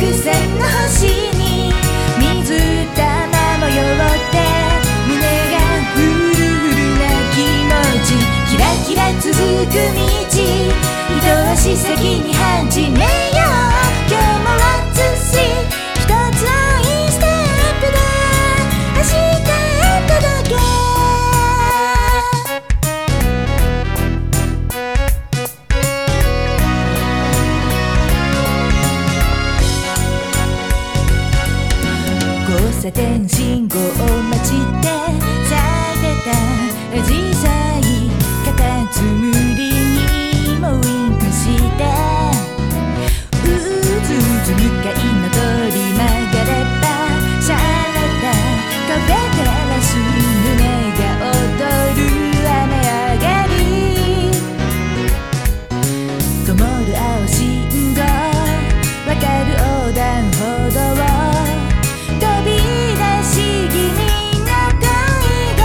線の星に水玉模様って胸がフルフルな気持ちキラキラ続く道一足先に始めよう今日も Let's see 一つのインステップで明日へ届け交差点信号待ちで咲いてた紫陽花カタツムリにもウインクしてうずうず向かいの通り曲がればシャララカフェテラス胸が躍る雨上がり灯る青信号わかる横断歩道飛び出し気味な恋心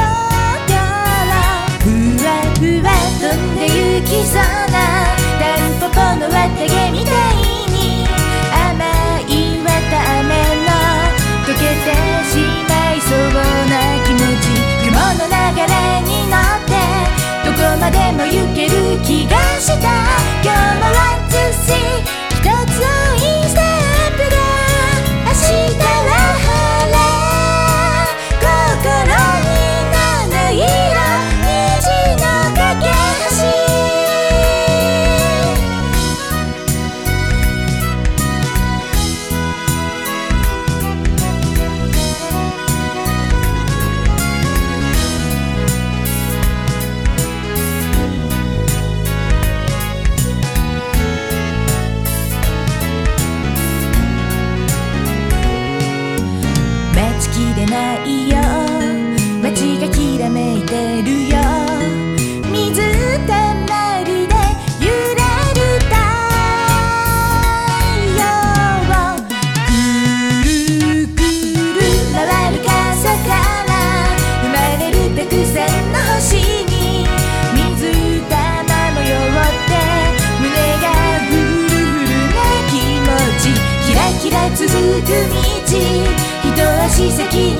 ふわふわ飛んで行きそうなタンポポの綿毛みたいに甘い綿あめの溶けてしまいそうな気持ち雲の流れに乗ってどこまでも行ける気がした今日も Let's see 一つのインステップで明日は晴れ心に七色虹の架け橋待ちきれないよ街がきらめいてるよ水たまりで揺れる太陽くるくる回る傘から生まれるたくさんの星に水玉模様って胸がフルフルな気持ちキラキラ続く道一足先に